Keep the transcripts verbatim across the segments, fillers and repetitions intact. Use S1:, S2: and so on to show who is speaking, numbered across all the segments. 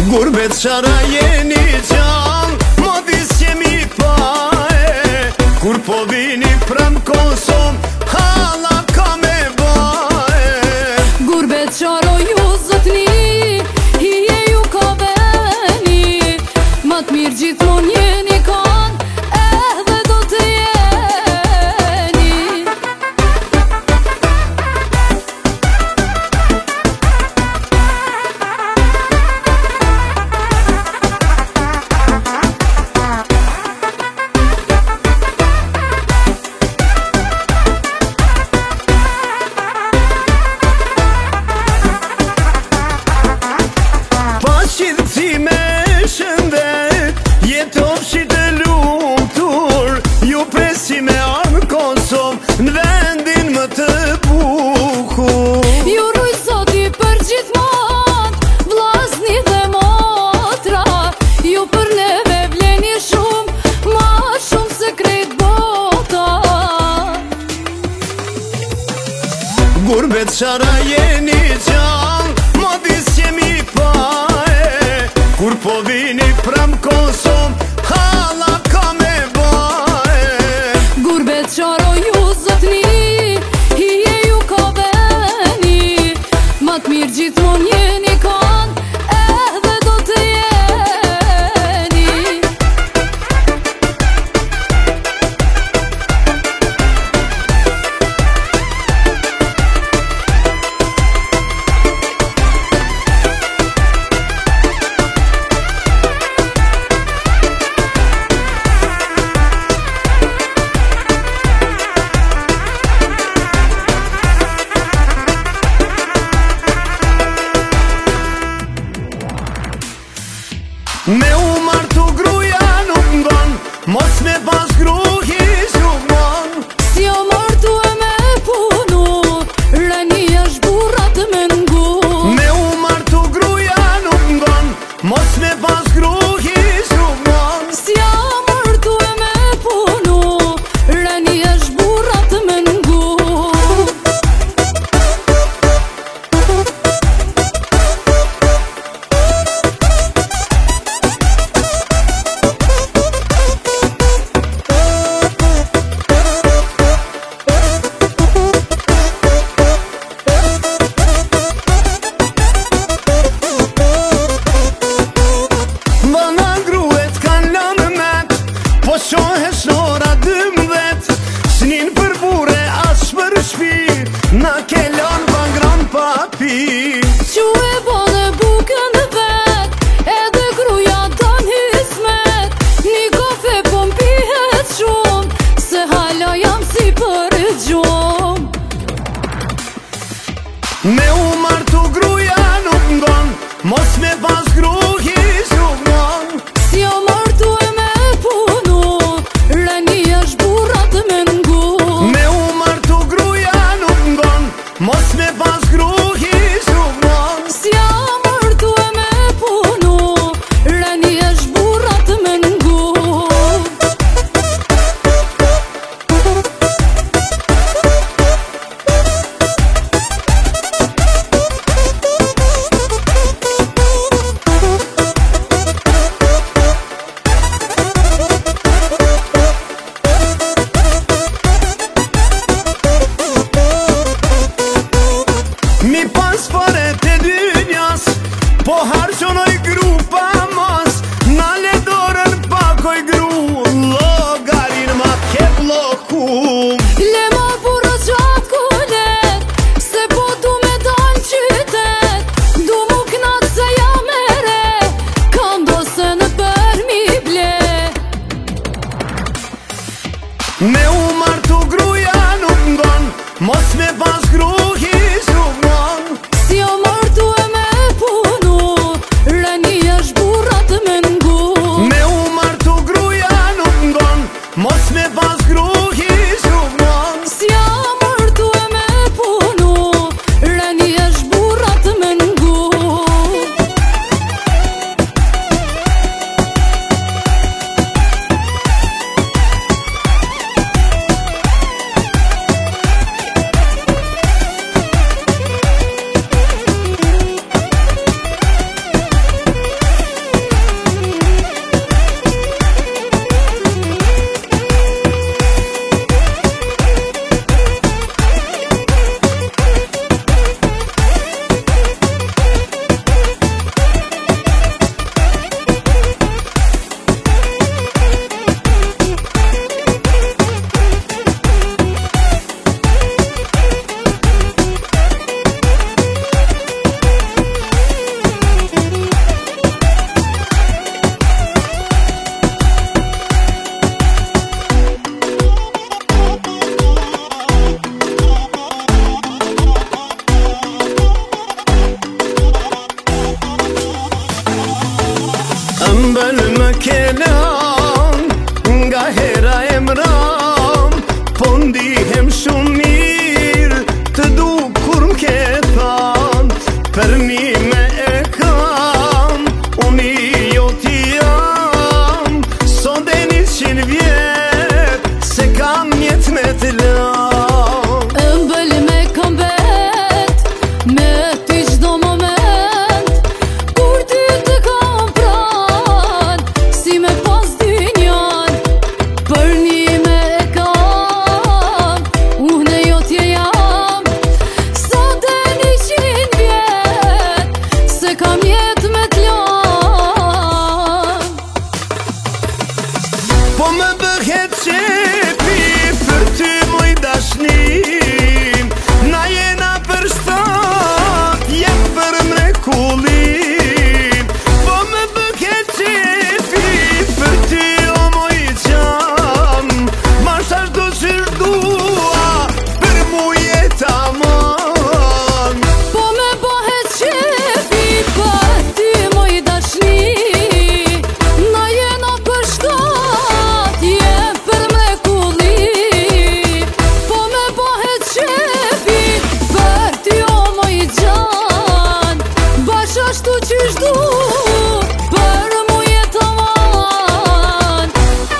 S1: Gurbet qara jeni gjall, modis jemi pa e. Kur po vini pram Kosov, hala ka me bae.
S2: Gurbet qaro ju zotni, hije ju ka veni. Ma t'mirë gjithmon jeni kan, edhe do të jeni.
S1: Në vendin më të bukur
S2: Ju ruj zoti për gjithmon, vllazni dhe motra. Ju për neve vleni shumë, ma shumë se krejt bota.
S1: Gurbet qara jeni gjall, modis jemi pa e. Kur po vini pram Kosov, hala ka me bae.
S2: Gurbet qaro ju zotni, hije ju ka veni. Ma t'mirë gjithmon jeni kan, edhe do të jeni.
S1: Me u martu gruja nuk ngon, mos me pas gruhi s'nuk mon.
S2: Si o martu e me punu, rënia shburat me ngu.
S1: Me u martu gruja nuk ngon, mos me pas gruhi s'nuk mon.
S2: Si o martu e me punu, rënia shburat me ngu.
S1: Po shohesh nora dëmbet, s'nin për bure as për shpi, na ke lan vangran papi.
S2: Qu e bone bukën vet, edhe gruja dan hizmet. Një kafe po m'pihet shumë, se hala jam si për gjumë.
S1: Me u martu gruja nuk ngon, mos me pas gruhi s'nuk mon.
S2: Si o martu e me punu, rënia shburat me ngu.
S1: Me u martu gruja nuk ngon, mos me pas gruhi s'nuk mon.
S2: Si o martu e me punu, rënia shburat me ngu.
S1: Për një me e kam, unë i jo t'i jam. Son dhe një qinë vjet, se kam jet me të lam.
S2: Ëmbël me kam bet, me ty qdo moment, kur ty të kam pran, si me pas dynjan. Për një me e kam, unë e jo t'je jam. Son dhe një qinë vjet, se kam jet me t'lam.
S1: Po më bëhet qepi për ty moj dashnim. Na jena për shtat, jem për mrekullim. Po më bëhet qepi për ty o moj qam. Ma shashtu që shdua për mu jeta man.
S2: Po me bëhet qefi për ty moj dashni. Na jena për shtat, jem për mrekulli. Po me bëhet qefi për ty o moj gjan. Bash ashtu qysh du për mu jeta man.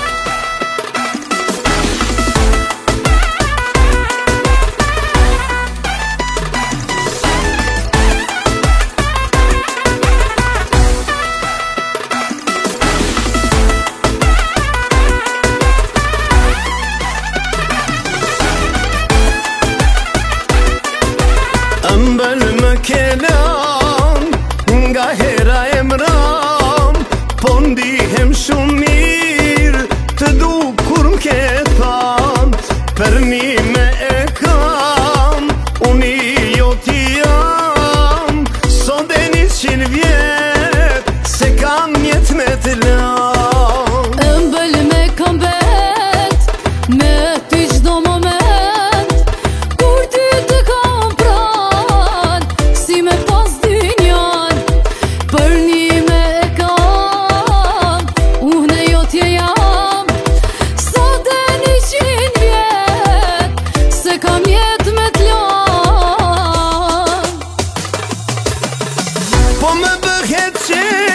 S1: Ëmbël më kelam, nga hera e mram. Po ndihem shumë mirë, të du kur m'ke tham. Për një me e kam, unë i jo t'i jam. Son dhe një qinë vjet, se kam jet me të lam.
S2: Ëmbël me kam bet, me ty qdo moment, kur ty të kam pran, si me pas dynjan. Për një me e kam, unë e jo t'je jam. Sot dhe një qinë vjet, se kam jet me t'lam.
S1: Po më bëhet qepi